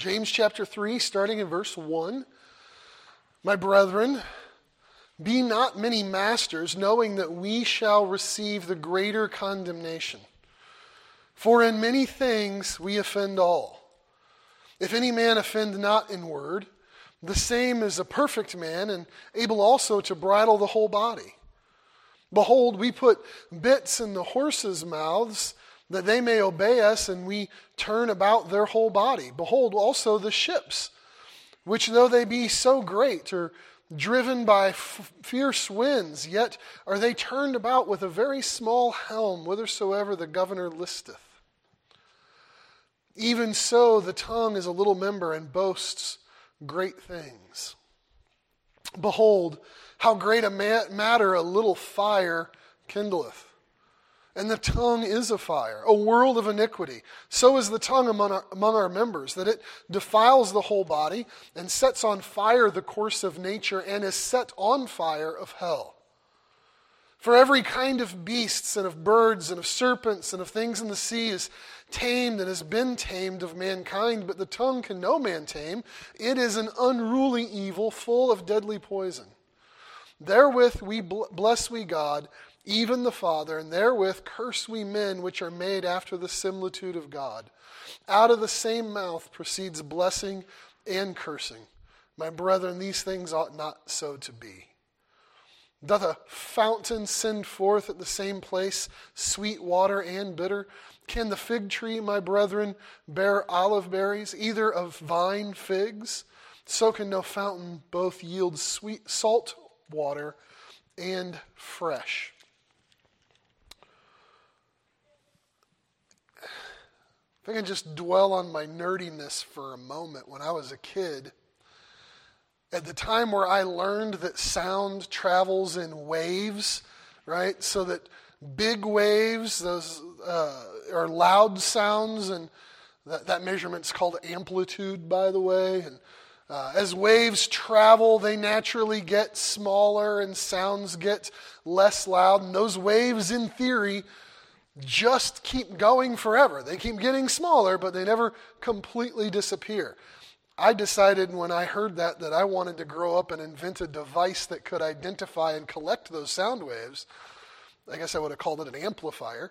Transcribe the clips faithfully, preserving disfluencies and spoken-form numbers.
James chapter three, starting in verse one. My brethren, be not many masters, knowing that we shall receive the greater condemnation. For in many things we offend all. If any man offend not in word, the same is a perfect man, and able also to bridle the whole body. Behold, we put bits in the horses' mouths, that they may obey us, and we turn about their whole body. Behold also the ships, which though they be so great, are driven by f- fierce winds, yet are they turned about with a very small helm, whithersoever the governor listeth. Even so the tongue is a little member, and boasts great things. Behold, how great a ma- matter a little fire kindleth. And the tongue is a fire, a world of iniquity. So is the tongue among our, among our members, that it defiles the whole body, and sets on fire the course of nature, and is set on fire of hell. For every kind of beasts, and of birds, and of serpents, and of things in the sea is tamed, and has been tamed of mankind, but the tongue can no man tame. It is an unruly evil, full of deadly poison. Therewith we bl- bless we God, even the Father, and therewith curse we men which are made after the similitude of God. Out of the same mouth proceeds blessing and cursing. My brethren, these things ought not so to be. Doth a fountain send forth at the same place sweet water and bitter? Can the fig tree, my brethren, bear olive berries, either of vine figs? So can no fountain both yield sweet salt water and fresh. If I can just dwell on my nerdiness for a moment, when I was a kid, at the time where I learned that sound travels in waves, right? So that big waves, those uh, are loud sounds, and that, that measurement's called amplitude, by the way. And uh, as waves travel, they naturally get smaller and sounds get less loud. And those waves, in theory, just keep going forever. They keep getting smaller, but they never completely disappear. I decided when I heard that that I wanted to grow up and invent a device that could identify and collect those sound waves. I guess I would have called it an amplifier.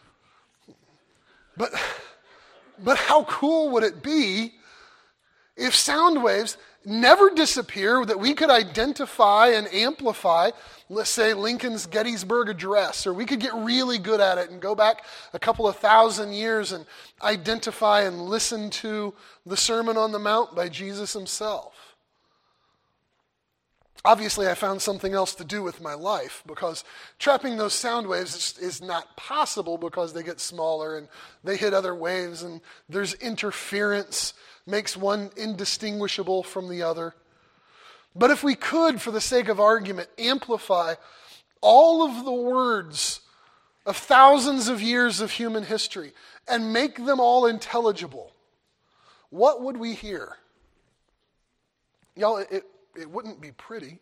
But, but how cool would it be if sound waves never disappear, that we could identify and amplify, let's say Lincoln's Gettysburg Address, or we could get really good at it and go back a couple of thousand years and identify and listen to the Sermon on the Mount by Jesus himself. Obviously, I found something else to do with my life, because trapping those sound waves is, is not possible, because they get smaller and they hit other waves and there's interference, makes one indistinguishable from the other. But if we could, for the sake of argument, amplify all of the words of thousands of years of human history and make them all intelligible, what would we hear? Y'all, it, it wouldn't be pretty.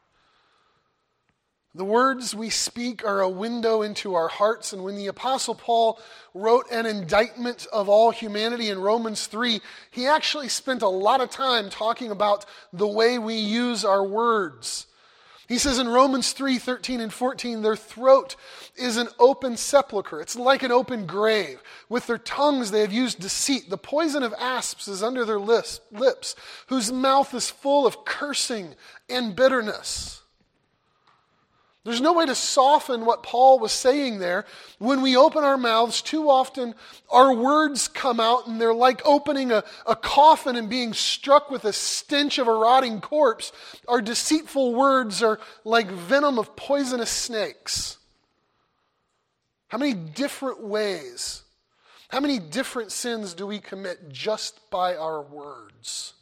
The words we speak are a window into our hearts, and when the Apostle Paul wrote an indictment of all humanity in Romans three, he actually spent a lot of time talking about the way we use our words. He says in Romans three, thirteen and fourteen, their throat is an open sepulchre. It's like an open grave. With their tongues they have used deceit. The poison of asps is under their lips, whose mouth is full of cursing and bitterness. There's no way to soften what Paul was saying there. When we open our mouths, too often our words come out and they're like opening a, a coffin and being struck with a stench of a rotting corpse. Our deceitful words are like venom of poisonous snakes. How many different ways, how many different sins do we commit just by our words?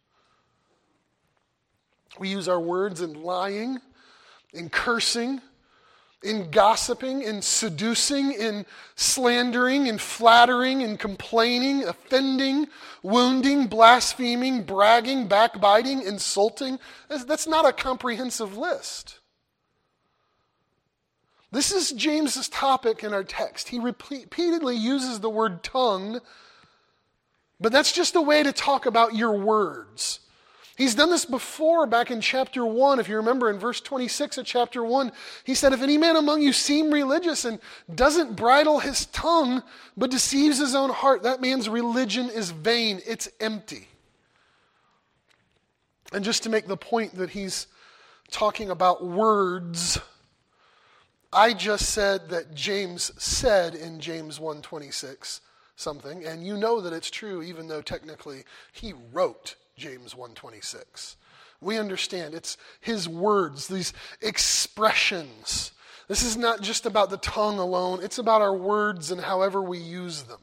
We use our words in lying, in cursing, in gossiping, in seducing, in slandering, in flattering, in complaining, offending, wounding, blaspheming, bragging, backbiting, insulting. That's not a comprehensive list. This is James's topic in our text. He repeatedly uses the word tongue But that's just a way to talk about your words. He's done this before back in chapter one. If you remember in verse twenty-six of chapter one, he said, if any man among you seem religious and doesn't bridle his tongue, but deceives his own heart, that man's religion is vain. It's empty. And just to make the point that he's talking about words, I just said that James said in James one twenty-six something, and you know that it's true even though technically he wrote James one twenty-six. We understand it's his words, these expressions. This is not just about the tongue alone, it's about our words and however we use them.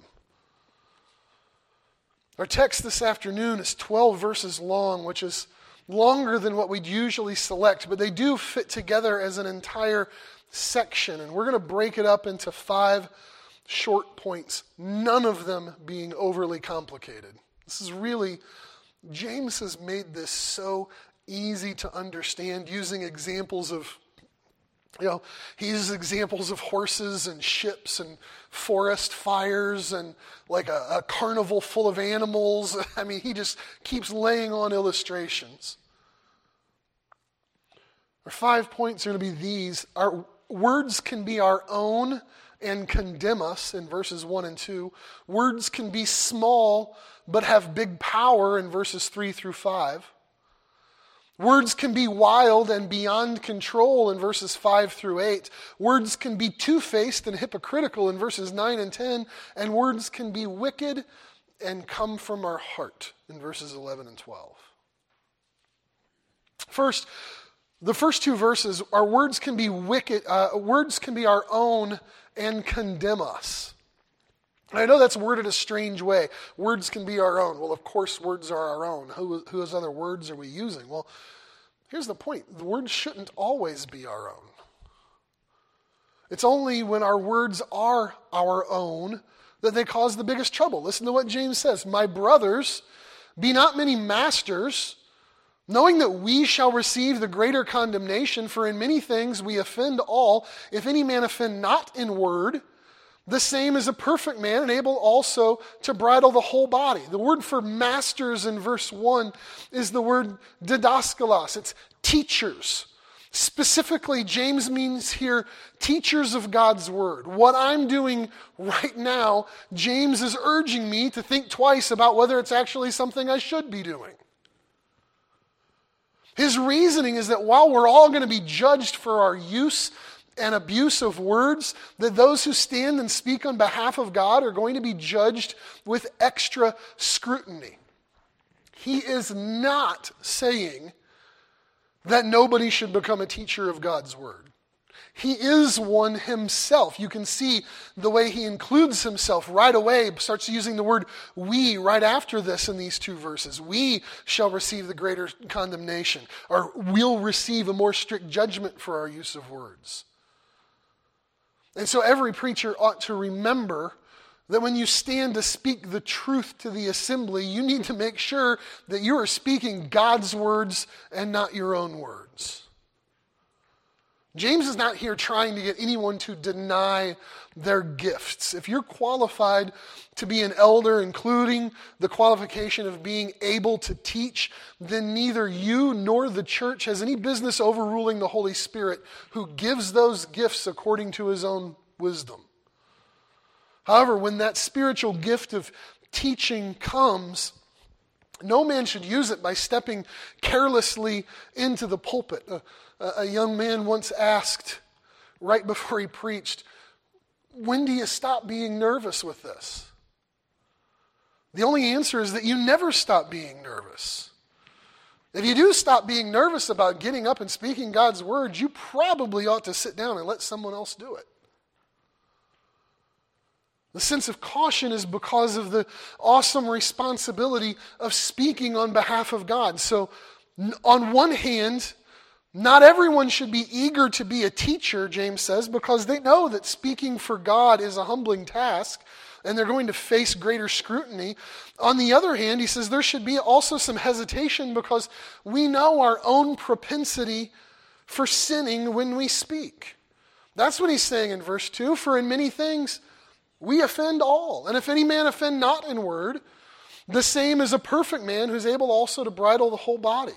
Our text this afternoon is twelve verses long, which is longer than what we'd usually select, but they do fit together as an entire section, and we're going to break it up into five short points, none of them being overly complicated. This is really, James has made this so easy to understand using examples of, you know, he uses examples of horses and ships and forest fires and like a, a carnival full of animals. I mean, he just keeps laying on illustrations. Our five points are going to be these. Our words can be our own and condemn us in verses one and two. Words can be small but have big power in verses three through five. Words can be wild and beyond control in verses five through eight. Words can be two-faced and hypocritical in verses nine and ten. And words can be wicked and come from our heart in verses eleven and twelve. First, the first two verses, our words can be wicked, uh, words can be our own and condemn us. I know that's worded a strange way. Words can be our own. Well, of course, words are our own. Who, whose other words are we using? Well, here's the point. The words shouldn't always be our own. It's only when our words are our own that they cause the biggest trouble. Listen to what James says. My brothers, be not many masters, knowing that we shall receive the greater condemnation, for in many things we offend all. If any man offend not in word, the same is a perfect man, and able also to bridle the whole body. The word for masters in verse one is the word didaskalos. It's teachers. Specifically, James means here teachers of God's word. What I'm doing right now, James is urging me to think twice about whether it's actually something I should be doing. His reasoning is that while we're all going to be judged for our use and abuse of words, that those who stand and speak on behalf of God are going to be judged with extra scrutiny. He is not saying that nobody should become a teacher of God's word. He is one himself. You can see the way he includes himself right away, starts using the word we right after this in these two verses. We shall receive the greater condemnation, or we'll receive a more strict judgment for our use of words. And so every preacher ought to remember that when you stand to speak the truth to the assembly, you need to make sure that you are speaking God's words and not your own words. James is not here trying to get anyone to deny their gifts. If you're qualified to be an elder, including the qualification of being able to teach, then neither you nor the church has any business overruling the Holy Spirit, who gives those gifts according to his own wisdom. However, when that spiritual gift of teaching comes, no man should use it by stepping carelessly into the pulpit. A, a young man once asked, right before he preached, when do you stop being nervous with this? The only answer is that you never stop being nervous. If you do stop being nervous about getting up and speaking God's words, you probably ought to sit down and let someone else do it. The sense of caution is because of the awesome responsibility of speaking on behalf of God. So, on one hand, not everyone should be eager to be a teacher, James says, because they know that speaking for God is a humbling task, and they're going to face greater scrutiny. On the other hand, he says there should be also some hesitation because we know our own propensity for sinning when we speak. That's what he's saying in verse two. For in many things we offend all. And if any man offend not in word, The same as a perfect man who's able also to bridle the whole body.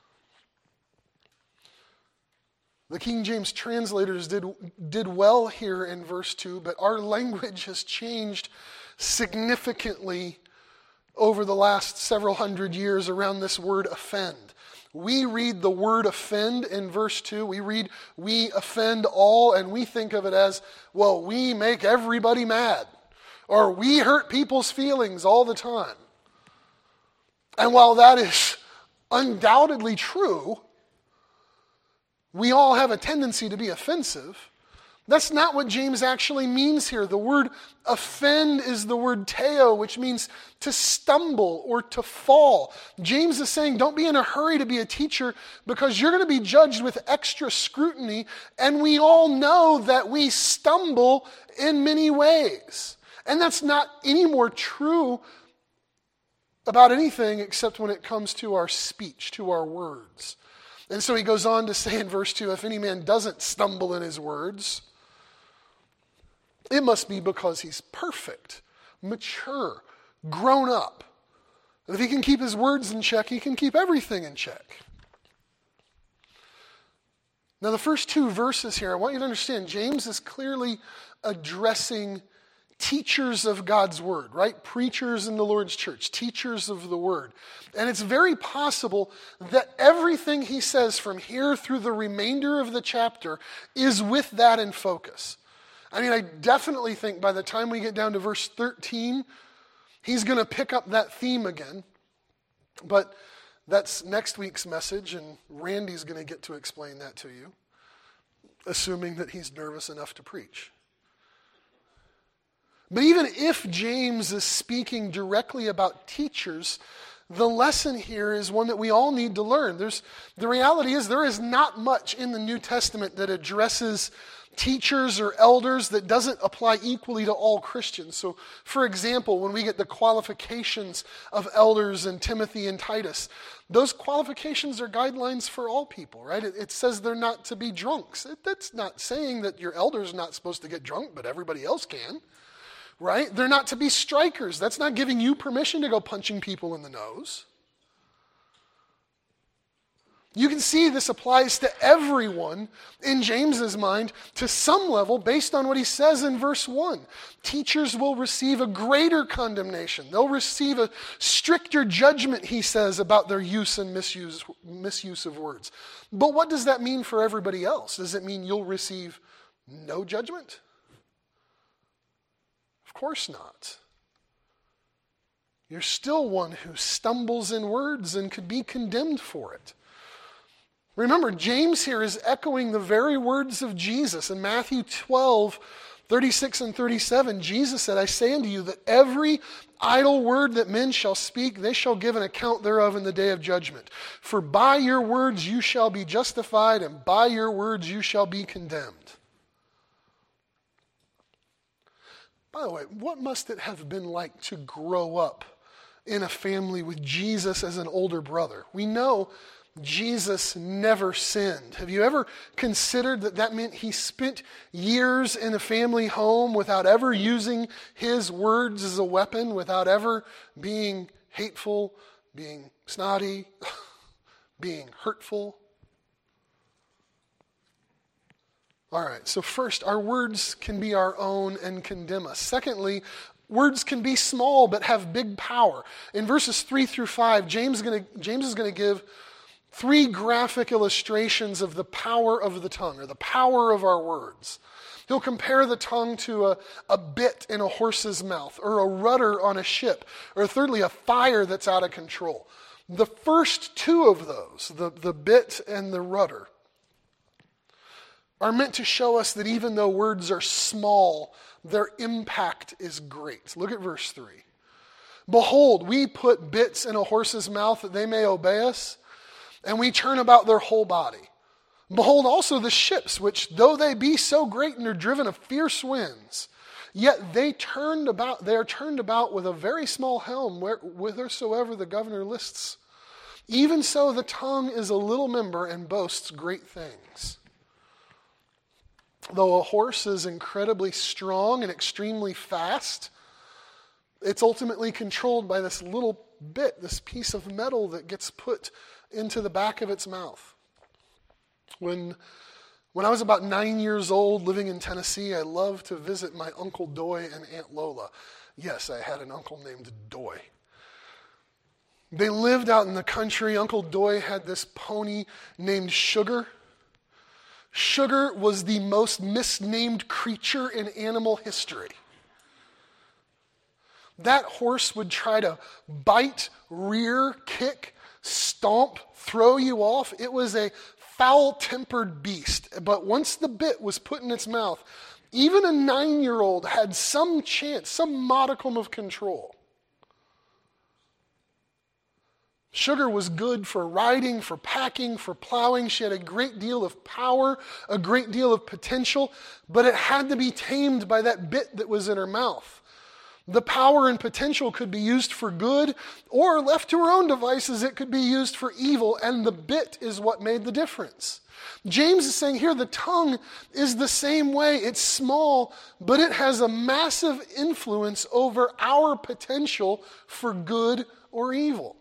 The King James translators did, did well here in verse two, but our language has changed significantly over the last several hundred years around this word offend. We read the word offend in verse two. We read, we offend all, and we think of it as, well, we make everybody mad. Or we hurt people's feelings all the time. And while that is undoubtedly true, we all have a tendency to be offensive. That's not what James actually means here. The word offend is the word teo, which means to stumble or to fall. James is saying, don't be in a hurry to be a teacher because you're going to be judged with extra scrutiny, and we all know that we stumble in many ways. And that's not any more true about anything except when it comes to our speech, to our words. And so he goes on to say in verse two, if any man doesn't stumble in his words, it must be because he's perfect, mature, grown up. If he can keep his words in check, he can keep everything in check. Now the first two verses here, I want you to understand, James is clearly addressing teachers of God's word, right? Preachers in the Lord's church, teachers of the word. And it's very possible that everything he says from here through the remainder of the chapter is with that in focus. I mean, I definitely think by the time we get down to verse thirteen, he's going to pick up that theme again. But that's next week's message, and Randy's going to get to explain that to you, assuming that he's nervous enough to preach. But even if James is speaking directly about teachers, the lesson here is one that we all need to learn. There's, the reality is there is not much in the New Testament that addresses teachers or elders that doesn't apply equally to all Christians. So, for example, when we get the qualifications of elders in Timothy and Titus, those qualifications are guidelines for all people, right? It, it says they're not to be drunks. It, that's not saying that your elder's not supposed to get drunk, but everybody else can. Right? They're not to be strikers. That's not giving you permission to go punching people in the nose. You can see this applies to everyone in James's mind to some level based on what he says in verse one. Teachers will receive a greater condemnation. They'll receive a stricter judgment, he says, about their use and misuse, misuse of words. But what does that mean for everybody else? Does it mean you'll receive no judgment? Of course not. You're still one who stumbles in words and could be condemned for it. Remember, James here is echoing the very words of Jesus. In Matthew twelve, thirty-six and thirty-seven, Jesus said, I say unto you that every idle word that men shall speak, they shall give an account thereof in the day of judgment. For by your words you shall be justified, and by your words you shall be condemned. By the way, what must it have been like to grow up in a family with Jesus as an older brother? We know Jesus never sinned. Have you ever considered that that meant he spent years in a family home without ever using his words as a weapon, without ever being hateful, being snotty, being hurtful? All right, so first, our words can be our own and condemn us. Secondly, words can be small but have big power. In verses three through five, James, gonna, James is going to give three graphic illustrations of the power of the tongue, or the power of our words. He'll compare the tongue to a, a bit in a horse's mouth, or a rudder on a ship, or thirdly, a fire that's out of control. The first two of those, the, the bit and the rudder, are meant to show us that even though words are small, their impact is great. Look at verse three. Behold, we put bits in a horse's mouth that they may obey us, and we turn about their whole body. Behold also the ships, which though they be so great and are driven of fierce winds, yet they turned about, they are turned about with a very small helm, where, whithersoever the governor lists. Even so the tongue is a little member and boasts great things. Though a horse is incredibly strong and extremely fast, it's ultimately controlled by this little bit, this piece of metal that gets put into the back of its mouth. When, when I was about nine years old, living in Tennessee, I loved to visit my Uncle Doy and Aunt Lola. Yes, I had an uncle named Doy. They lived out in the country. Uncle Doy had this pony named Sugar. Sugar was the most misnamed creature in animal history. That horse would try to bite, rear, kick, stomp, throw you off. It was a foul-tempered beast. But once the bit was put in its mouth, even a nine-year-old had some chance, some modicum of control. Sugar was good for riding, for packing, for plowing. She had a great deal of power, a great deal of potential, but it had to be tamed by that bit that was in her mouth. The power and potential could be used for good, or left to her own devices, it could be used for evil, and the bit is what made the difference. James is saying here the tongue is the same way. It's small, but it has a massive influence over our potential for good or evil.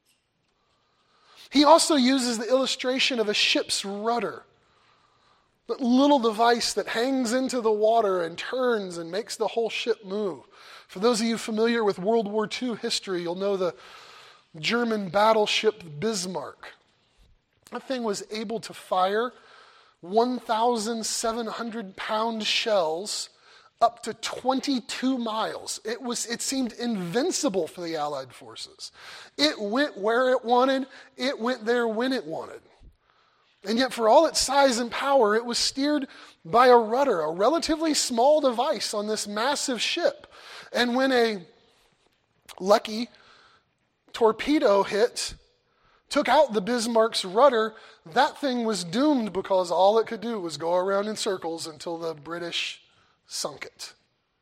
He also uses the illustration of a ship's rudder, that little device that hangs into the water and turns and makes the whole ship move. For those of you familiar with World War Two history, you'll know the German battleship Bismarck. That thing was able to fire one thousand seven hundred pound shells up to twenty-two miles. It was, it seemed invincible for the Allied forces. It went where it wanted. It went there when it wanted. And yet for all its size and power, it was steered by a rudder, a relatively small device on this massive ship. And when a lucky torpedo hit, took out the Bismarck's rudder, that thing was doomed because all it could do was go around in circles until the British sunk it.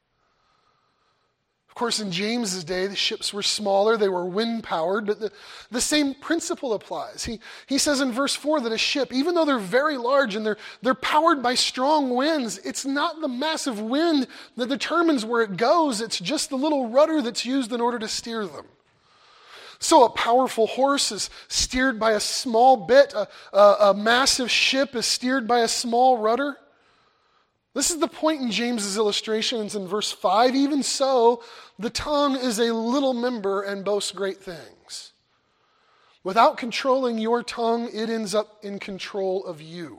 Of course, in James's day, the ships were smaller, they were wind-powered, but the, the same principle applies. He, he says in verse four that a ship, even though they're very large and they're, they're powered by strong winds, it's not the massive wind that determines where it goes, it's just the little rudder that's used in order to steer them. So a powerful horse is steered by a small bit, a, a, a massive ship is steered by a small rudder. This is the point in James's illustrations in verse five. Even so, the tongue is a little member and boasts great things. Without controlling your tongue, it ends up in control of you.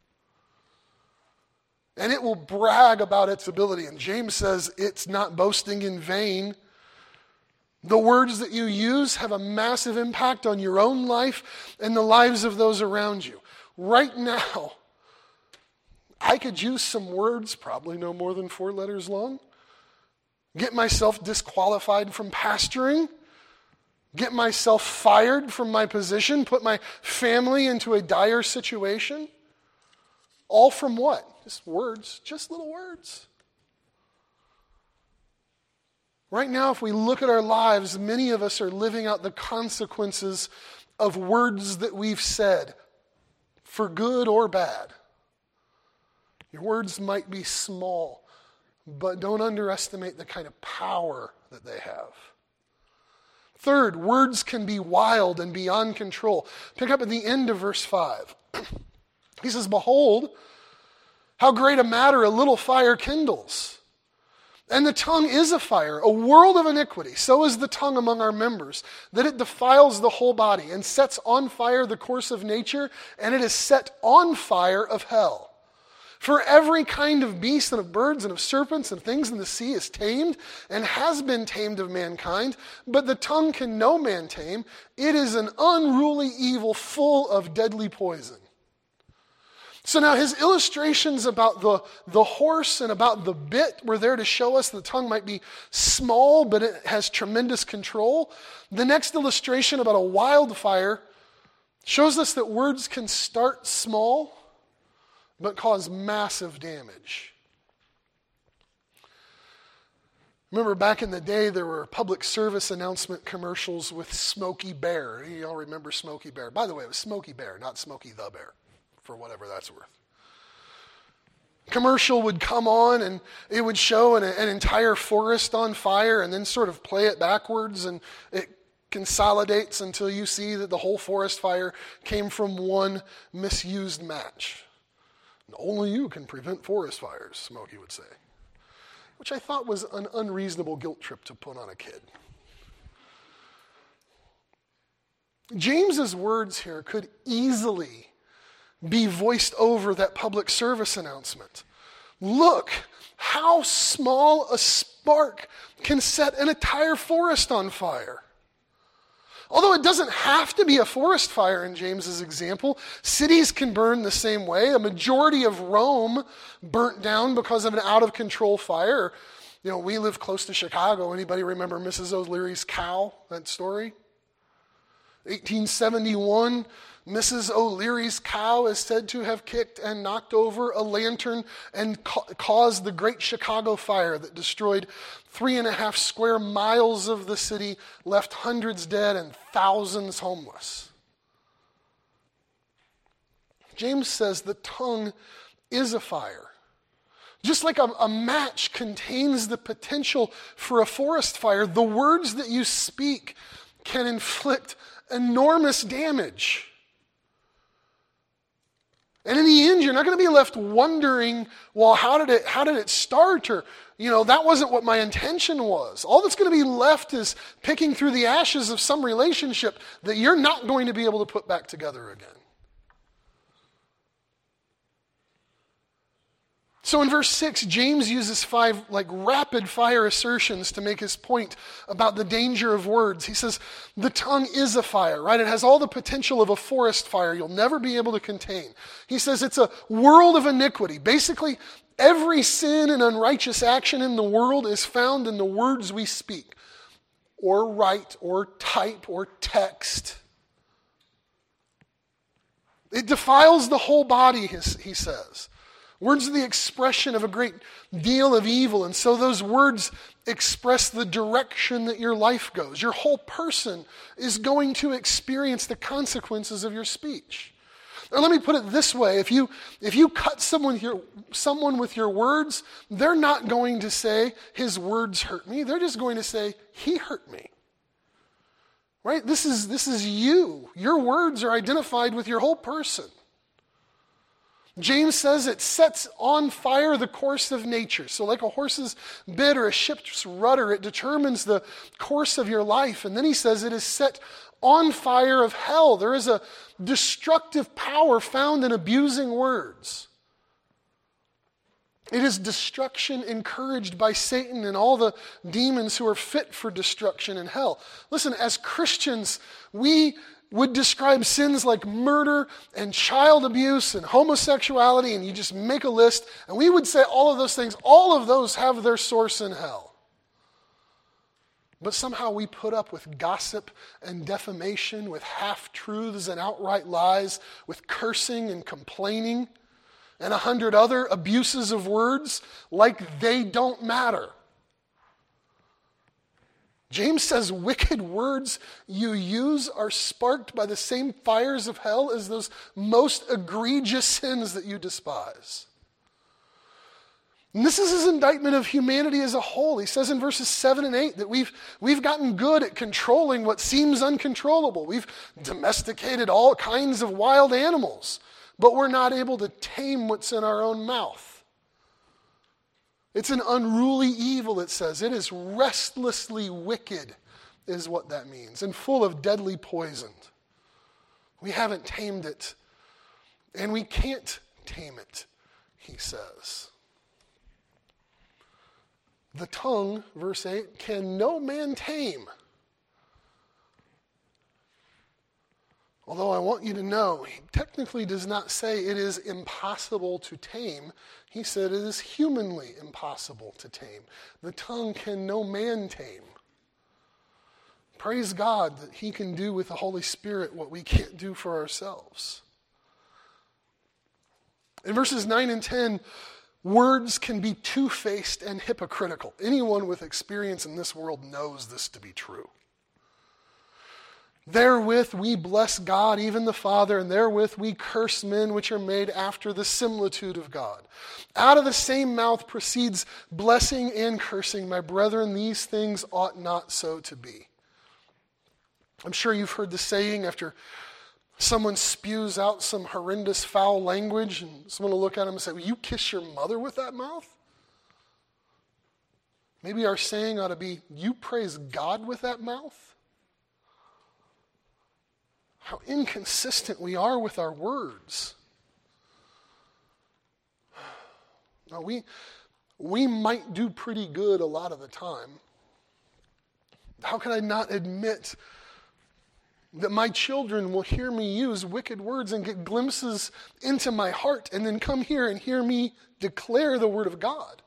And it will brag about its ability. And James says it's not boasting in vain. The words that you use have a massive impact on your own life and the lives of those around you. Right now, I could use some words, probably no more than four letters long, get myself disqualified from pastoring, get myself fired from my position, put my family into a dire situation. All from what? Just words, just little words. Right now, if we look at our lives, many of us are living out the consequences of words that we've said, for good or bad. Your words might be small, but don't underestimate the kind of power that they have. Third, words can be wild and beyond control. Pick up at the end of verse five. He says, "Behold, how great a matter a little fire kindles. And the tongue is a fire, a world of iniquity. So is the tongue among our members, that it defiles the whole body and sets on fire the course of nature, and it is set on fire of hell. For every kind of beast and of birds and of serpents and things in the sea is tamed and has been tamed of mankind, but the tongue can no man tame. It is an unruly evil full of deadly poison." So now his illustrations about the, the horse and about the bit were there to show us the tongue might be small, but it has tremendous control. The next illustration about a wildfire shows us that words can start small, but cause massive damage. Remember back in the day, there were public service announcement commercials with Smokey Bear. You all remember Smokey Bear. By the way, it was Smokey Bear, not Smokey the Bear, for whatever that's worth. Commercial would come on and it would show an, an entire forest on fire and then sort of play it backwards, and it consolidates until you see that the whole forest fire came from one misused match. And only you can prevent forest fires, Smokey would say. Which I thought was an unreasonable guilt trip to put on a kid. James's words here could easily be voiced over that public service announcement. Look how small a spark can set an entire forest on fire. Although it doesn't have to be a forest fire in James's example, cities can burn the same way. A majority of Rome burnt down because of an out-of-control fire. You know, we live close to Chicago. Anybody remember Missus O'Leary's cow, that story? eighteen seventy-one, Missus O'Leary's cow is said to have kicked and knocked over a lantern and ca- caused the Great Chicago Fire that destroyed three and a half square miles of the city, left hundreds dead and thousands homeless. James says the tongue is a fire. Just like a, a match contains the potential for a forest fire, the words that you speak can inflict enormous damage. And in the end, you're not going to be left wondering, well, how did it how did it start? Or, you know, that wasn't what my intention was. All that's going to be left is picking through the ashes of some relationship that you're not going to be able to put back together again. So in verse six, James uses five like rapid fire assertions to make his point about the danger of words. He says, the tongue is a fire, right? It has all the potential of a forest fire you'll never be able to contain. He says it's a world of iniquity. Basically, every sin and unrighteous action in the world is found in the words we speak, or write, or type, or text. It defiles the whole body, he says. Words are the expression of a great deal of evil, and so those words express the direction that your life goes. Your whole person is going to experience the consequences of your speech. Or let me put it this way, if you if you cut someone your, someone with your words, they're not going to say, his words hurt me. They're just going to say, he hurt me. Right? This is this is you. Your words are identified with your whole person. James says it sets on fire the course of nature. So like a horse's bit or a ship's rudder, it determines the course of your life. And then he says it is set on fire of hell. There is a destructive power found in abusing words. It is destruction encouraged by Satan and all the demons who are fit for destruction in hell. Listen, as Christians, we would describe sins like murder and child abuse and homosexuality, and you just make a list, and we would say all of those things, all of those have their source in hell. But somehow we put up with gossip and defamation, with half-truths and outright lies, with cursing and complaining, and a hundred other abuses of words like they don't matter. James says wicked words you use are sparked by the same fires of hell as those most egregious sins that you despise. And this is his indictment of humanity as a whole. He says in verses seven and eight that we've, we've gotten good at controlling what seems uncontrollable. We've domesticated all kinds of wild animals, but we're not able to tame what's in our own mouth. It's an unruly evil, it says. It is restlessly wicked, is what that means, and full of deadly poison. We haven't tamed it, and we can't tame it, he says. The tongue, verse eight, can no man tame. Although I want you to know, he technically does not say it is impossible to tame. He said it is humanly impossible to tame. The tongue can no man tame. Praise God that he can do with the Holy Spirit what we can't do for ourselves. In verses nine and ten, words can be two-faced and hypocritical. Anyone with experience in this world knows this to be true. Therewith we bless God, even the Father, and therewith we curse men which are made after the similitude of God. Out of the same mouth proceeds blessing and cursing. My brethren, these things ought not so to be. I'm sure you've heard the saying after someone spews out some horrendous foul language and someone will look at them and say, "Will you kiss your mother with that mouth?" Maybe our saying ought to be, "You praise God with that mouth?" How inconsistent we are with our words. Now, we, we might do pretty good a lot of the time. How can I not admit that my children will hear me use wicked words and get glimpses into my heart and then come here and hear me declare the word of God?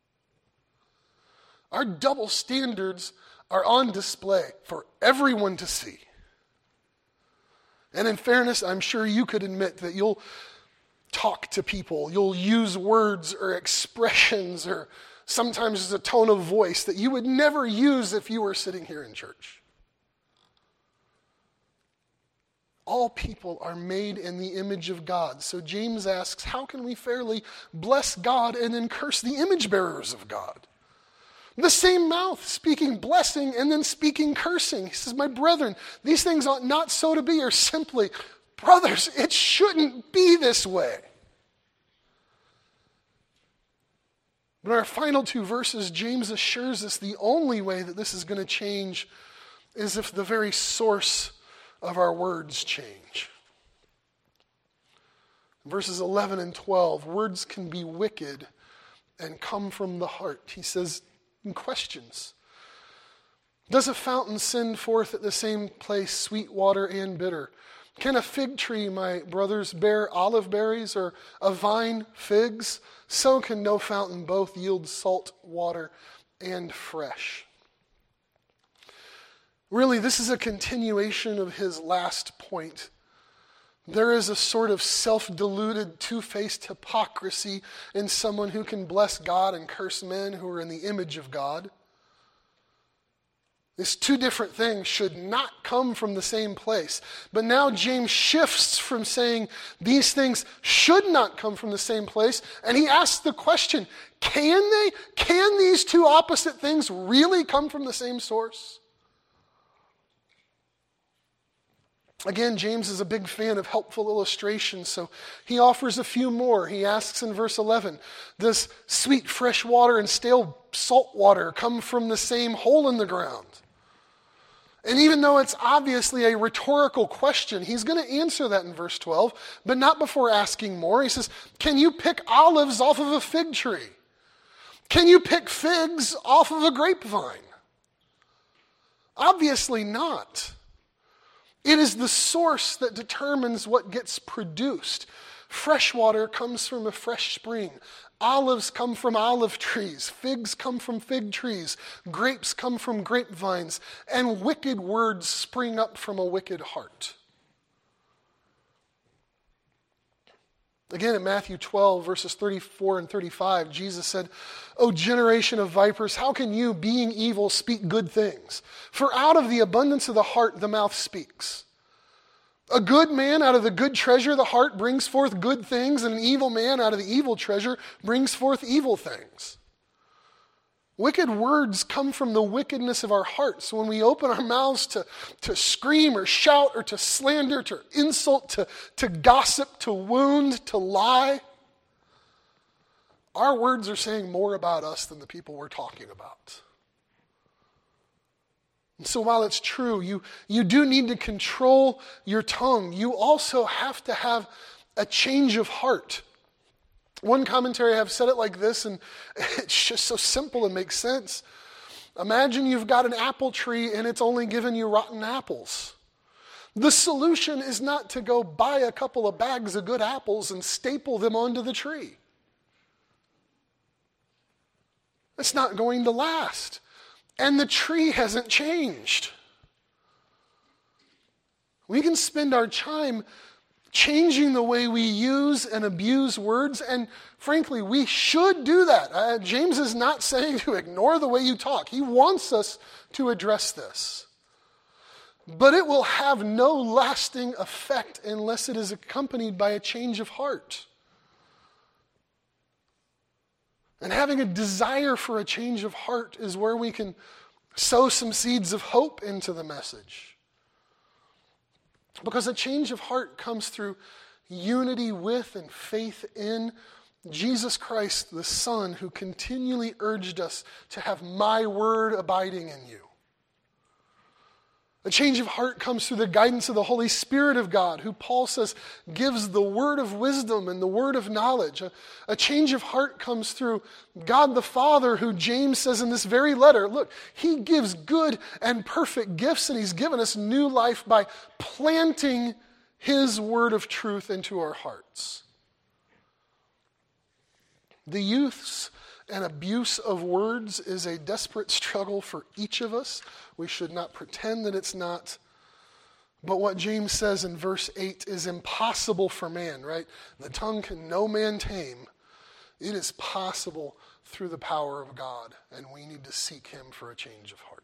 Our double standards are on display for everyone to see. And in fairness, I'm sure you could admit that you'll talk to people, you'll use words or expressions or sometimes there's a tone of voice that you would never use if you were sitting here in church. All people are made in the image of God. So James asks, how can we fairly bless God and then curse the image bearers of God? The same mouth speaking blessing and then speaking cursing. He says, my brethren, these things ought not so to be, or simply, brothers, it shouldn't be this way. But in our final two verses, James assures us the only way that this is going to change is if the very source of our words change. Verses eleven and twelve, words can be wicked and come from the heart. He says in questions, does a fountain send forth at the same place sweet water and bitter? Can a fig tree, my brothers, bear olive berries, or a vine figs? So can no fountain both yield salt water and fresh. Really, this is a continuation of his last point. There is a sort of self-deluded, two-faced hypocrisy in someone who can bless God and curse men who are in the image of God. These two different things should not come from the same place. But now James shifts from saying these things should not come from the same place, and he asks the question, can they? Can these two opposite things really come from the same source? Again, James is a big fan of helpful illustrations, so he offers a few more. He asks in verse eleven, does sweet fresh water and stale salt water come from the same hole in the ground? And even though it's obviously a rhetorical question, he's going to answer that in verse twelve, but not before asking more. He says, can you pick olives off of a fig tree? Can you pick figs off of a grapevine? Obviously not. It is the source that determines what gets produced. Fresh water comes from a fresh spring. Olives come from olive trees. Figs come from fig trees. Grapes come from grapevines. And wicked words spring up from a wicked heart. Again, in Matthew twelve, verses thirty-four and thirty-five, Jesus said, O generation of vipers, how can you, being evil, speak good things? For out of the abundance of the heart, the mouth speaks. A good man out of the good treasure, the heart brings forth good things, and an evil man out of the evil treasure brings forth evil things. Wicked words come from the wickedness of our hearts. When we open our mouths to, to scream or shout or to slander, to insult, to, to gossip, to wound, to lie, our words are saying more about us than the people we're talking about. And so while it's true, you, you do need to control your tongue, you also have to have a change of heart. One commentary I have said it like this, and it's just so simple and makes sense. Imagine you've got an apple tree and it's only giving you rotten apples. The solution is not to go buy a couple of bags of good apples and staple them onto the tree. It's not going to last. And the tree hasn't changed. We can spend our time changing the way we use and abuse words, and frankly, we should do that. Uh, James is not saying to ignore the way you talk. He wants us to address this. But it will have no lasting effect unless it is accompanied by a change of heart. And having a desire for a change of heart is where we can sow some seeds of hope into the message. Because a change of heart comes through unity with and faith in Jesus Christ, the Son, who continually urged us to have my word abiding in you. A change of heart comes through the guidance of the Holy Spirit of God, who Paul says gives the word of wisdom and the word of knowledge. A, a change of heart comes through God the Father, who James says in this very letter, look, he gives good and perfect gifts, and he's given us new life by planting his word of truth into our hearts. The youth's and abuse of words is a desperate struggle for each of us. We should not pretend that it's not. But what James says in verse eight is impossible for man, right? The tongue can no man tame. It is possible through the power of God, and we need to seek him for a change of heart.